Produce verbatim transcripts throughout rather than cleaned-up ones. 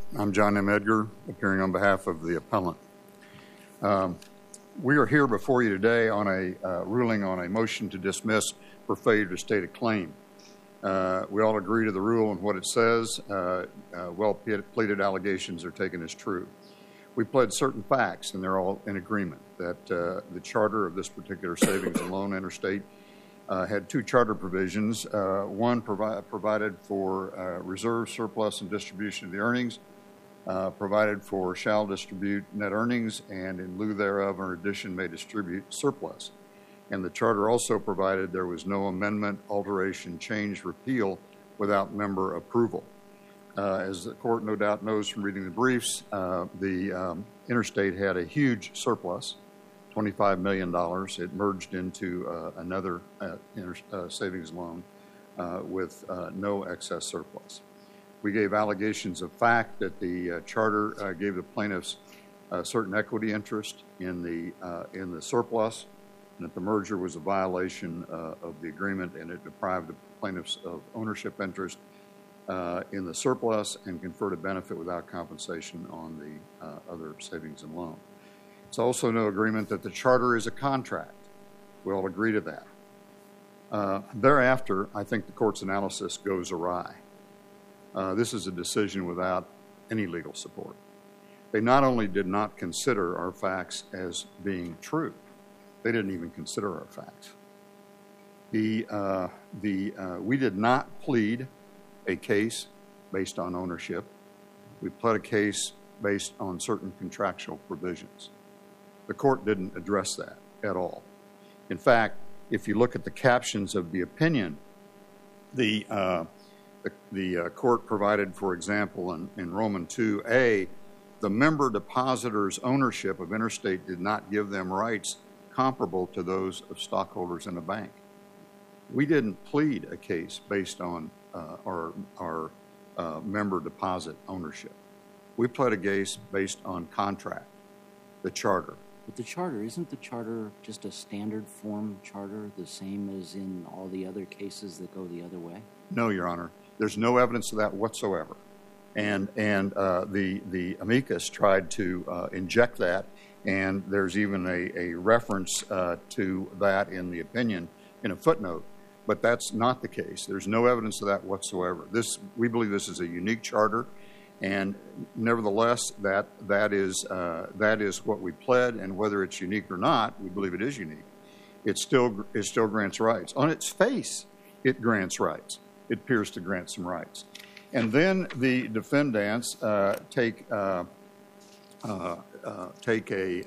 I'm John M. Edgar, appearing on behalf of the appellant. Um, we are here before you today on a uh, ruling on a motion to dismiss for failure to state a claim. Uh, we all agree to the rule and what it says. Uh, uh, well-pleaded allegations are taken as true. We pled certain facts, and they're all in agreement, that uh, the charter of this particular savings and loan interstate uh, had two charter provisions. Uh, one provi- provided for uh, reserve, surplus, and distribution of the earnings, uh, provided for shall distribute net earnings, and in lieu thereof or addition may distribute surplus. And the charter also provided there was no amendment, alteration, change, repeal without member approval. Uh, as the court no doubt knows from reading the briefs, uh, the um, interstate had a huge surplus, twenty-five million dollars. It merged into uh, another uh, inter- uh, savings loan uh, with uh, no excess surplus. We gave allegations of fact that the uh, charter uh, gave the plaintiffs a certain equity interest in the, uh, in the surplus, and that the merger was a violation uh, of the agreement, and it deprived the plaintiffs of ownership interest Uh, in the surplus and conferred a benefit without compensation on the uh, other savings and loan. It's also no agreement that the charter is a contract. We all agree to that. Uh, thereafter, I think the court's analysis goes awry. Uh, this is a decision without any legal support. They not only did not consider our facts as being true, they didn't even consider our facts. The, uh, the, uh, we did not plead a case based on ownership. We pled a case based on certain contractual provisions. The court didn't address that at all. In fact, if you look at the captions of the opinion, the uh, the, the uh, court provided, for example, in, in Roman two A, the member depositors' ownership of Interstate did not give them rights comparable to those of stockholders in a bank. We didn't plead a case based on uh, our, our uh, member deposit ownership. We pled a case based on contract, the charter. But the charter, isn't the charter just a standard form charter, the same as in all the other cases that go the other way? No, Your Honor. There's no evidence of that whatsoever. And, and uh, the, the amicus tried to uh, inject that, and there's even a, a reference uh, to that in the opinion in a footnote. But that's not the case. There's no evidence of that whatsoever. This, we believe this is a unique charter, and nevertheless, that that is uh, that is what we pled. And whether it's unique or not, we believe it is unique. It still it still grants rights. On its face, it grants rights. It appears to grant some rights. And then the defendants uh, take uh, uh, uh, take a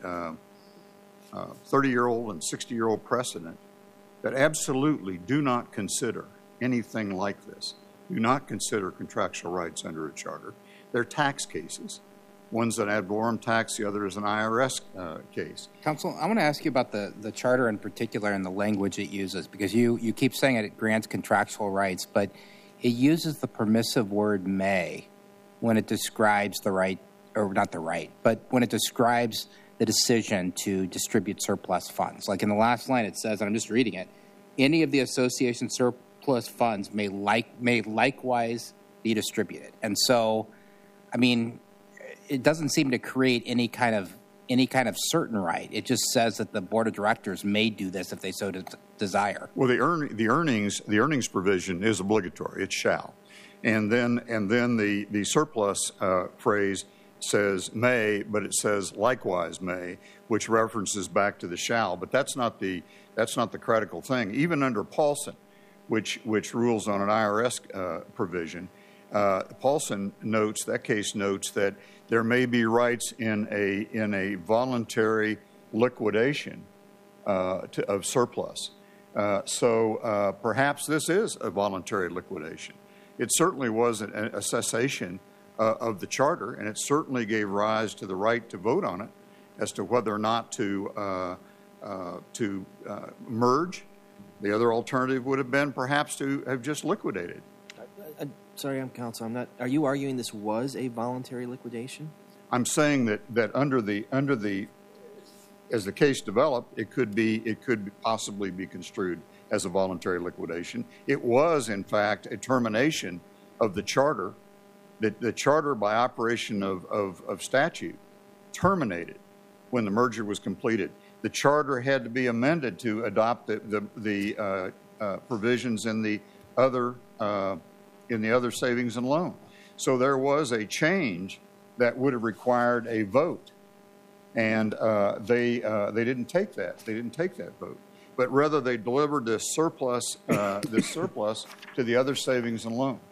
thirty-year-old uh, and sixty-year-old precedent that absolutely do not consider anything like this, do not consider contractual rights under a charter. They're tax cases. One's an ad valorem tax, the other is an I R S uh, case. Counsel, I want to ask you about the, the charter in particular and the language it uses, because you, you keep saying it grants contractual rights, but it uses the permissive word may when it describes the right, or not the right, but when it describes the decision to distribute surplus funds. Like in the last line it says, and I'm just reading it, any of the association surplus funds may like may likewise be distributed. And so, I mean, it doesn't seem to create any kind of any kind of certain right. It just says that the board of directors may do this if they so de- desire. Well, the earn the earnings the earnings provision is obligatory. It shall, and then and then the the surplus uh, phrase says may, but it says likewise may, which references back to the shall. But that's not the that's not the critical thing. Even under Paulson, which which rules on an I R S uh, provision, uh, Paulson notes that case notes that there may be rights in a in a voluntary liquidation uh, to, of surplus. Uh, so uh, perhaps this is a voluntary liquidation. It certainly was a, a cessation Uh, of the charter, and it certainly gave rise to the right to vote on it as to whether or not to uh, uh, to uh, merge. The other alternative would have been perhaps to have just liquidated. I, I, sorry, I'm counsel. I'm not. Are you arguing this was a voluntary liquidation? I'm saying that that under the under the as the case developed, it could be it could possibly be construed as a voluntary liquidation. It was, in fact, a termination of the charter The, the charter, by operation of, of, of statute, terminated when the merger was completed. The charter had to be amended to adopt the, the, the uh, uh, provisions in the other uh, in the other savings and loan. So there was a change that would have required a vote, and uh, they uh, they didn't take that. They didn't take that vote, but rather they delivered this surplus uh, this surplus to the other savings and loan.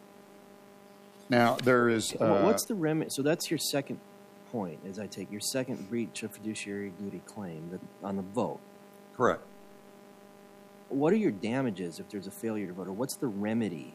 Now there is uh, What's the remedy? So that's your second point, as I take your second breach of fiduciary duty claim that, on the vote. correct. What are your damages if there's a failure to vote, or what's the remedy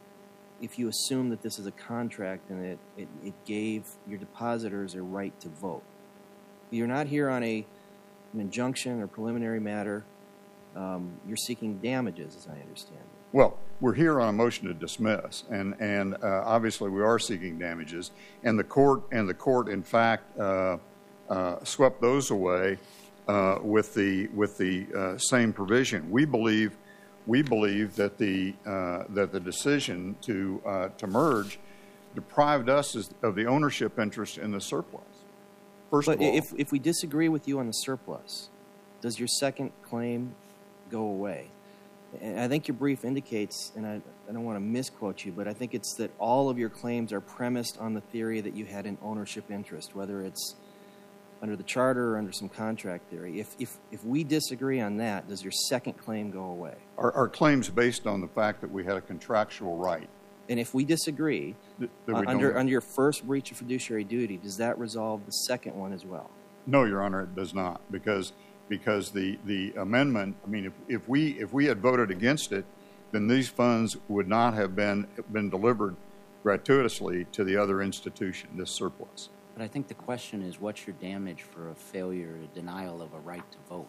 if you assume that this is a contract and it, it, it gave your depositors a right to vote? You're not here on a, an injunction or preliminary matter. Um, you're seeking damages, as I understand it. Well, we're here on a motion to dismiss, and and uh, obviously we are seeking damages, and the court and the court in fact uh, uh, swept those away uh, with the with the uh, same provision. We believe we believe that the uh, that the decision to uh, to merge deprived us of the ownership interest in the surplus. First But of all, if, if we disagree with you on the surplus, does your second claim go away? And I think your brief indicates, and I, I don't want to misquote you, but I think it's that all of your claims are premised on the theory that you had an ownership interest, whether it's under the charter or under some contract theory. If, if, if we disagree on that, does your second claim go away? our, our claims based on the fact that we had a contractual right. And if we disagree, that we uh, don't under, have- under your first breach of fiduciary duty, does that resolve the second one as well? No, Your Honor, it does not, because because the, the amendment, I mean, if, if we if we had voted against it, then these funds would not have been been delivered gratuitously to the other institution, this surplus. But I think the question is, what's your damage for a failure, a denial of a right to vote?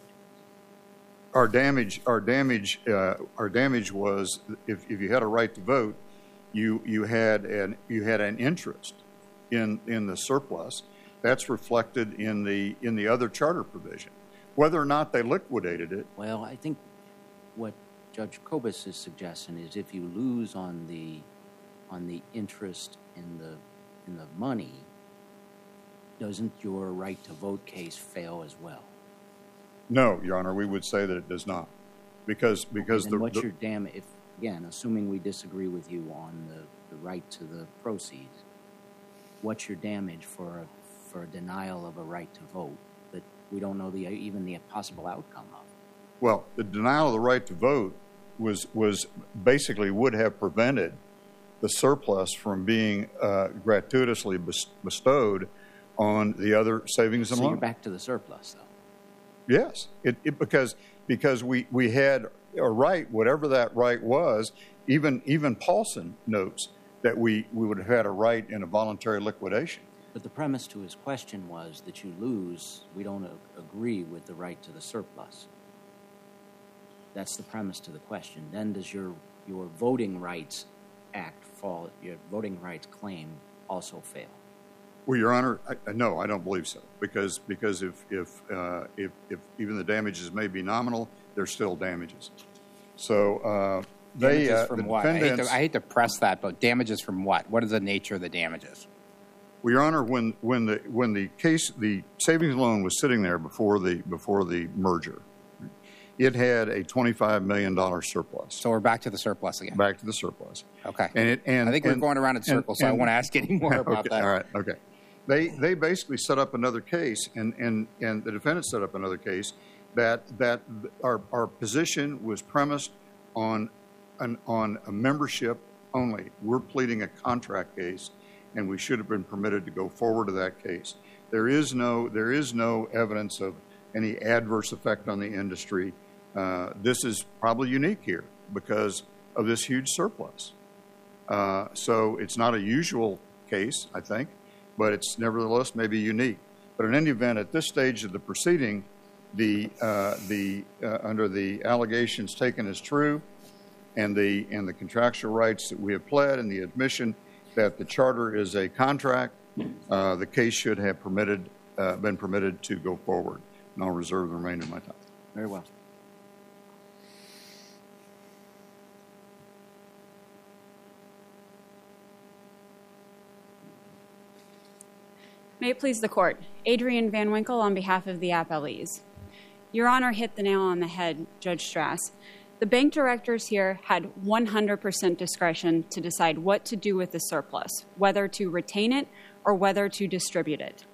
Our damage, our damage, uh, our damage was if, if you had a right to vote, you you had an you had an interest in in the surplus. That's reflected in the in the other charter provision. Whether or not they liquidated it, Well, I think what Judge Kobus is suggesting is if you lose on the on the interest in the in the money, doesn't your right to vote case fail as well? no, Your Honor, we would say that it does not, because because Then the, what's the your dam? If again, assuming we disagree with you on the, the right to the proceeds, what's your damage for a, for a denial of a right to vote that we don't know the even the possible outcome of? well, the denial of the right to vote was was basically would have prevented the surplus from being uh, gratuitously bes- bestowed on the other savings and So you're loan. back to the surplus, though. Yes, it, it because because we, we had a right, whatever that right was. Even even Paulson notes that we, we would have had a right in a voluntary liquidation. But the premise to his question was that you lose, we don't a- agree with the right to the surplus. That's the premise to the question. Then does your your voting rights act fall, your voting rights claim also fail? Well, Your Honor, I, I, no, I don't believe so, because because if if, uh, if if even the damages may be nominal, they're still damages. So uh, they Damages uh, from the what? I hate, defendants. to, I hate to press that, but damages from what? What is the nature of the damages? Well, Your Honor, when when the when the case the savings loan was sitting there before the before the merger, it had a twenty-five million dollars surplus. So we're back to the surplus again. Back to the surplus. Okay. And it and I think we're and- going around in and- circles, so I and- won't ask any more about okay, that. All right. Okay. They they basically set up another case, and, and, and the defendant set up another case that that our our position was premised on an on a membership only. We're pleading a contract case, and we should have been permitted to go forward to that case. There is no there is no evidence of any adverse effect on the industry. Uh, this is probably unique here because of this huge surplus. Uh, so it's not a usual case, I think, but it's nevertheless maybe unique. But in any event, at this stage of the proceeding, the uh, the uh, under the allegations taken as true, and the and the contractual rights that we have pled, and the admission that the charter is a contract, uh, the case should have permitted uh, been permitted to go forward. And I'll reserve the remainder of my time. Very well. May it please the Court. Adrienne Van Winkle on behalf of the appellees. Your Honor hit the nail on the head, Judge Strass. The bank directors here had one hundred percent discretion to decide what to do with the surplus, whether to retain it or whether to distribute it.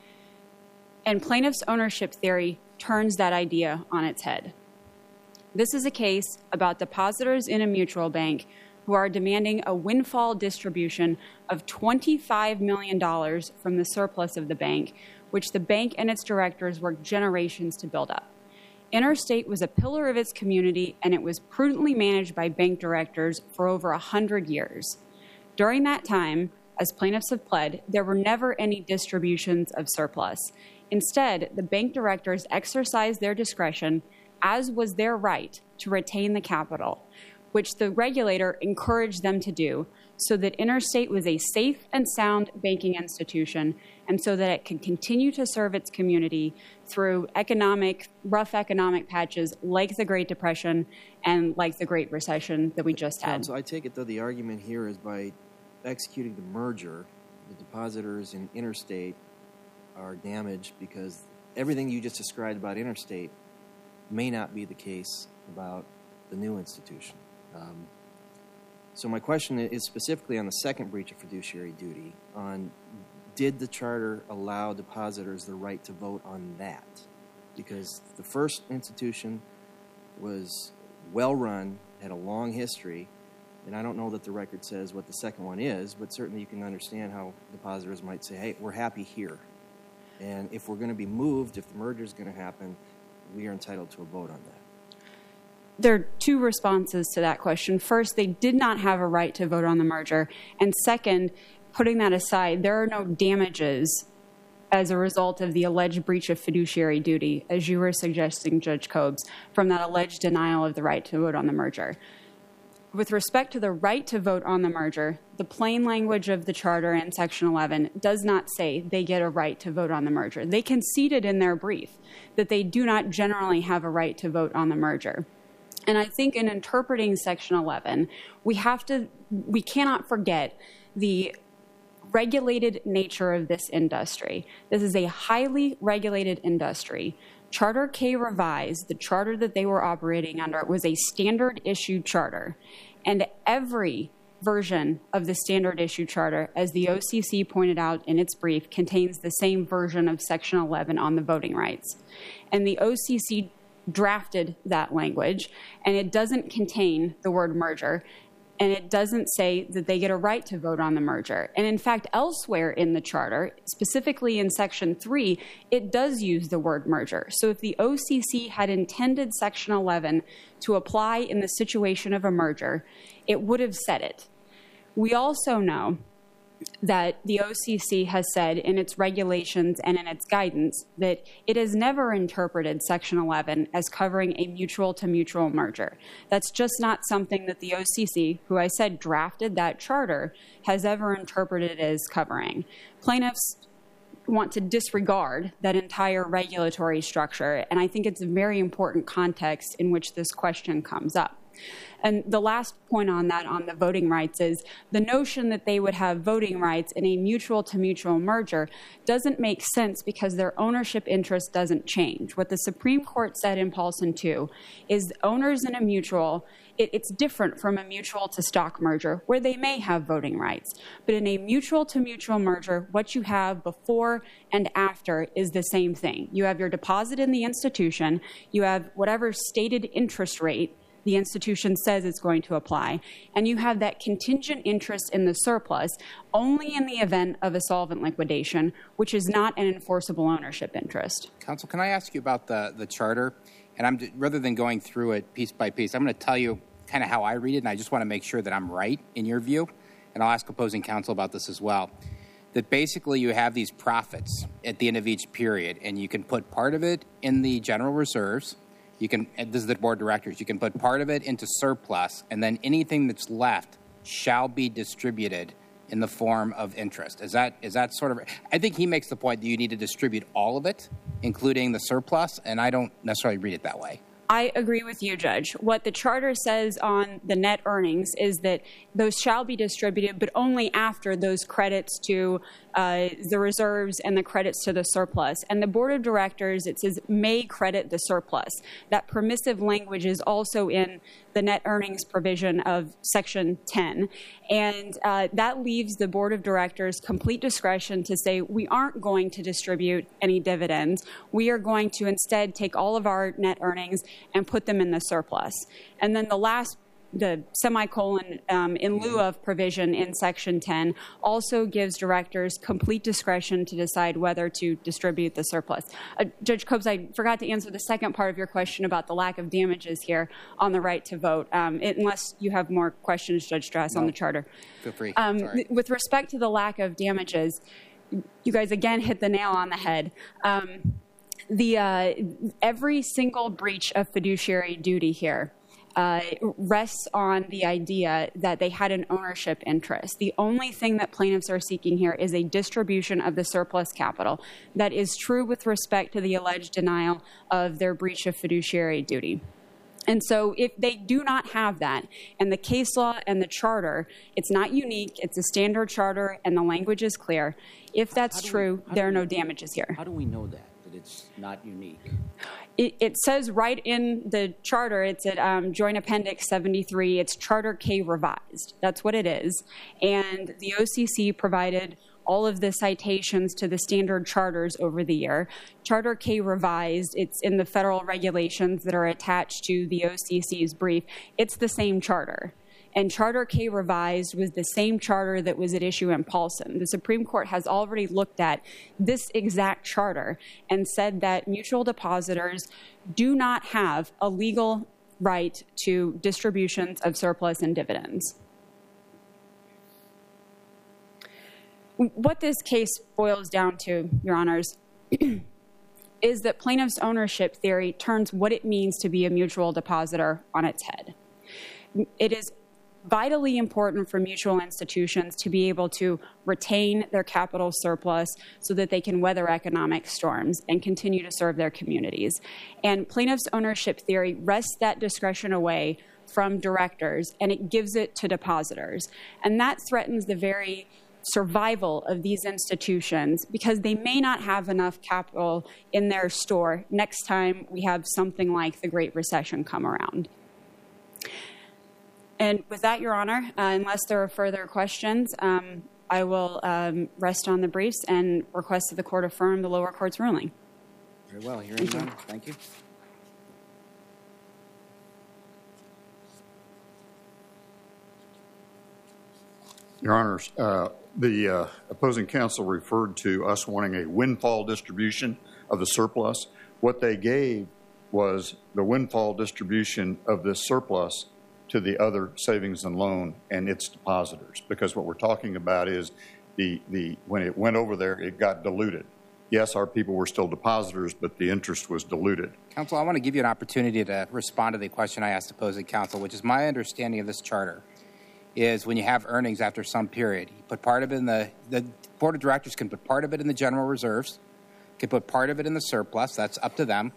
And plaintiff's ownership theory turns that idea on its head. This is a case about depositors in a mutual bank who are demanding a windfall distribution of twenty-five million dollars from the surplus of the bank, which the bank and its directors worked generations to build up. Interstate was a pillar of its community, and it was prudently managed by bank directors for over one hundred years. During that time, as plaintiffs have pled, there were never any distributions of surplus. Instead, the bank directors exercised their discretion, as was their right, to retain the capital, which the regulator encouraged them to do, so that Interstate was a safe and sound banking institution, and so that it could continue to serve its community through economic, rough economic patches like the Great Depression and like the Great Recession that we just had. So I take it, though, the argument here is by executing the merger, the depositors in Interstate are damaged because everything you just described about Interstate may not be the case about the new institution. Um, so my question is specifically on the second breach of fiduciary duty, on did the charter allow depositors the right to vote on that? Because the first institution was well-run, had a long history, and I don't know that the record says what the second one is, but certainly you can understand how depositors might say, hey, we're happy here. And if we're going to be moved, if the merger is going to happen, we are entitled to a vote on that. There are two responses to that question. First, they did not have a right to vote on the merger. And second, putting that aside, there are no damages as a result of the alleged breach of fiduciary duty, as you were suggesting, Judge Cobes, from that alleged denial of the right to vote on the merger. With respect to the right to vote on the merger, the plain language of the charter in Section eleven does not say they get a right to vote on the merger. They conceded in their brief that they do not generally have a right to vote on the merger. And I think in interpreting Section eleven, we have to, we cannot forget the regulated nature of this industry. This is a highly regulated industry. Charter K Revised, the charter that they were operating under, was a standard issue charter. And every version of the standard issue charter, as the O C C pointed out in its brief, contains the same version of Section eleven on the voting rights. And the O C C drafted that language, and it doesn't contain the word merger, and it doesn't say that they get a right to vote on the merger. And in fact, elsewhere in the charter, specifically in Section three, it does use the word merger. So if the O C C had intended Section eleven to apply in the situation of a merger, it would have said it. We also know that the O C C has said in its regulations and in its guidance that it has never interpreted Section eleven as covering a mutual-to-mutual merger. That's just not something that the O C C, who I said drafted that charter, has ever interpreted as covering. Plaintiffs want to disregard that entire regulatory structure, and I think it's a very important context in which this question comes up. And the last point on that, on the voting rights, is the notion that they would have voting rights in a mutual-to-mutual merger doesn't make sense because their ownership interest doesn't change. What the Supreme Court said in Paulson two is owners in a mutual, it, it's different from a mutual-to-stock merger where they may have voting rights. But in a mutual-to-mutual merger, what you have before and after is the same thing. You have your deposit in the institution, you have whatever stated interest rate the institution says it's going to apply, and you have that contingent interest in the surplus only in the event of a solvent liquidation, which is not an enforceable ownership interest. Counsel, can I ask you about the, the charter? And I'm rather than going through it piece by piece, I'm going to tell you kind of how I read it, and I just want to make sure that I'm right in your view, and I'll ask opposing counsel about this as well. That basically you have these profits at the end of each period, and you can put part of it in the general reserves. You can, this is the board of directors, you can put part of it into surplus, and then anything that's left shall be distributed in the form of interest. Is that is that sort of, I think he makes the point that you need to distribute all of it, including the surplus, and I don't necessarily read it that way. I agree with you, Judge. What the charter says on the net earnings is that those shall be distributed, but only after those credits to uh, the reserves and the credits to the surplus. And the board of directors, it says, may credit the surplus. That permissive language is also in the net earnings provision of Section ten. And uh, that leaves the board of directors complete discretion to say, we aren't going to distribute any dividends. We are going to instead take all of our net earnings and put them in the surplus. And then the last the semicolon um, in lieu of provision in Section ten also gives directors complete discretion to decide whether to distribute the surplus. Uh, Judge Copes, I forgot to answer the second part of your question about the lack of damages here on the right to vote, um, it, unless you have more questions, Judge Strass, no. on the charter. Feel free. Um, with respect to the lack of damages, you guys again hit the nail on the head. Um, the uh, every single breach of fiduciary duty here Uh, rests on the idea that they had an ownership interest. The only thing that plaintiffs are seeking here is a distribution of the surplus capital. That is true with respect to the alleged denial of their breach of fiduciary duty. And so if they do not have that, and the case law and the charter, it's not unique, it's a standard charter, and the language is clear. If that's true, we, there are we, no damages here. How do we know that, that it's not unique? It, it says right in the charter, it's at um, Joint Appendix seventy-three, it's Charter K revised. That's what it is. And the O C C provided all of the citations to the standard charters over the year. Charter K revised, it's in the federal regulations that are attached to the O C C's brief. It's the same charter. And Charter K revised was the same charter that was at issue in Paulson. The Supreme Court has already looked at this exact charter and said that mutual depositors do not have a legal right to distributions of surplus and dividends. What this case boils down to, Your Honors, is that plaintiff's ownership theory turns what it means to be a mutual depositor on its head. It is vitally important for mutual institutions to be able to retain their capital surplus so that they can weather economic storms and continue to serve their communities. And plaintiff's ownership theory wrests that discretion away from directors, and it gives it to depositors. And that threatens the very survival of these institutions because they may not have enough capital in their store next time we have something like the Great Recession come around. And with that, Your Honor, uh, unless there are further questions, um, I will um, rest on the briefs and request that the court affirm the lower court's ruling. Very well. Hearing none. Thank you. Your Honors, uh, the uh, opposing counsel referred to us wanting a windfall distribution of the surplus. What they gave was the windfall distribution of this surplus to the other savings and loan and its depositors, because what we're talking about is the, the when it went over there, it got diluted. Yes, our people were still depositors, but the interest was diluted. Counsel, I want to give you an opportunity to respond to the question I asked opposing counsel, which is my understanding of this charter is when you have earnings after some period, you put part of it in the, the board of directors can put part of it in the general reserves, can put part of it in the surplus, that's up to them.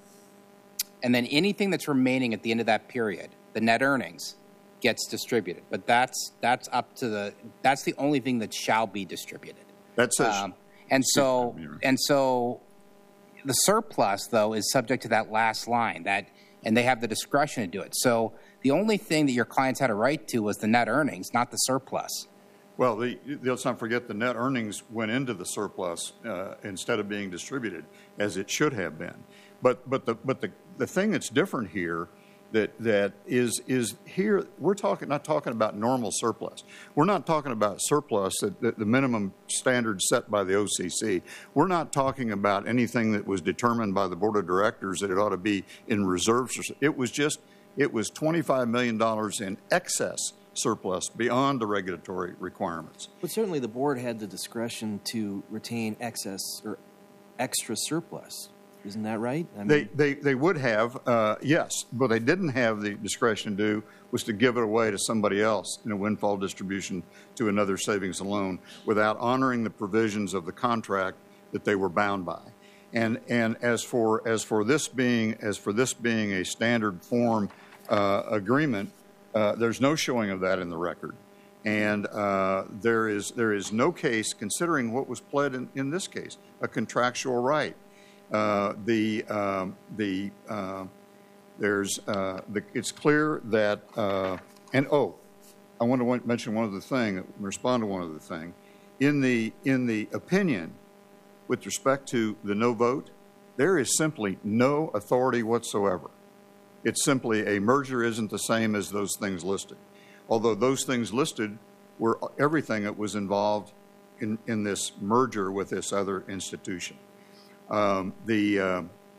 And then anything that's remaining at the end of that period, the net earnings, gets distributed. But that's that's up to the that's the only thing that shall be distributed. That says um, and so and so the surplus though is subject to that last line that and they have the discretion to do it. So the only thing that your clients had a right to was the net earnings, not the surplus. Well, the, let's not forget the net earnings went into the surplus uh, instead of being distributed as it should have been. But but the but the, the thing that's different here that that is is here we're talking not talking about normal surplus. We're not talking about surplus at the, the minimum standards set by the O C C. We're not talking about anything that was determined by the board of directors that it ought to be in reserves. It was just it was twenty-five million dollars in excess surplus beyond the regulatory requirements. But certainly the board had the discretion to retain excess or extra surplus. Isn't that right? I mean, they, they they would have, uh, yes, but they didn't have the discretion to do was to give it away to somebody else in a windfall distribution to another savings and loan without honoring the provisions of the contract that they were bound by. And and as for as for this being as for this being a standard form uh, agreement, uh, there's no showing of that in the record. And uh, there is there is no case, considering what was pled in, in this case, a contractual right. Uh, the um, the uh, there's uh, the, it's clear that uh, and oh, I want to mention one other thing, respond to one other thing. In the in the opinion, with respect to the no vote, there is simply no authority whatsoever. It's simply a merger isn't the same as those things listed. Although those things listed were everything that was involved in, in this merger with this other institution. Um, the uh,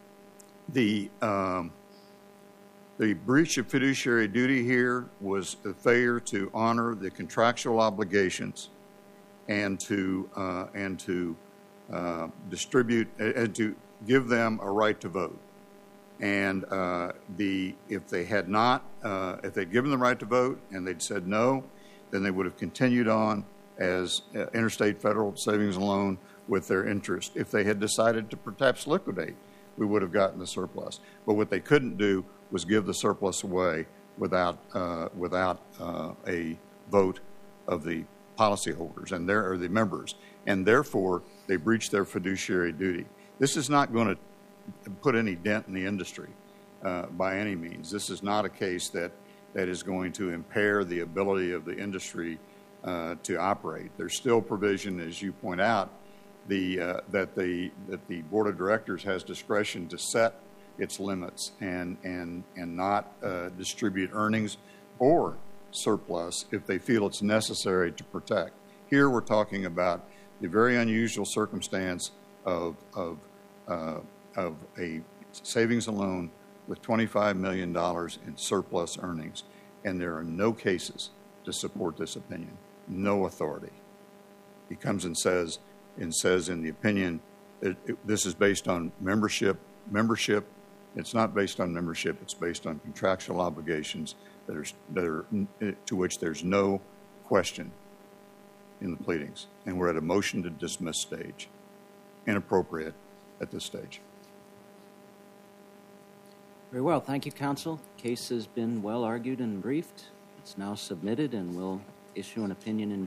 the um, the breach of fiduciary duty here was a failure to honor the contractual obligations and to uh, and to uh, distribute and to give them a right to vote. And uh, the if they had not, uh, if they'd given the right to vote and they'd said no, then they would have continued on as uh, Interstate Federal Savings and Loan with their interest. If they had decided to perhaps liquidate, we would have gotten the surplus. But what they couldn't do was give the surplus away without uh, without uh, a vote of the policyholders and their or the members, and therefore they breached their fiduciary duty. This is not going to put any dent in the industry uh, by any means. This is not a case that, that is going to impair the ability of the industry uh, to operate. There's still provision, as you point out, the, uh, that, the, that the board of directors has discretion to set its limits and, and, and not uh, distribute earnings or surplus if they feel it's necessary to protect. Here we're talking about the very unusual circumstance of, of uh, of a savings and loan with twenty-five million dollars in surplus earnings, and there are no cases to support this opinion, no authority. He comes and says, and says in the opinion that it, this is based on membership. Membership, it's not based on membership, it's based on contractual obligations that are, that are to which there's no question in the pleadings. And we're at a motion to dismiss stage. Inappropriate at this stage. Very well. Thank you, counsel. Case has been well argued and briefed. It's now submitted, and we'll issue an opinion in